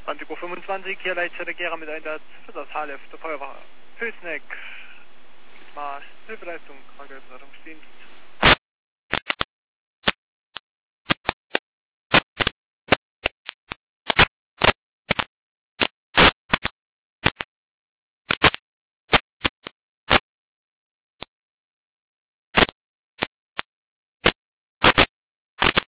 20:25 Uhr, hier Leitstelle Gera mit Einsatz für das HLF der Feuerwache. Pülsneck, mal Hilfeleistung, Rettungsdienst.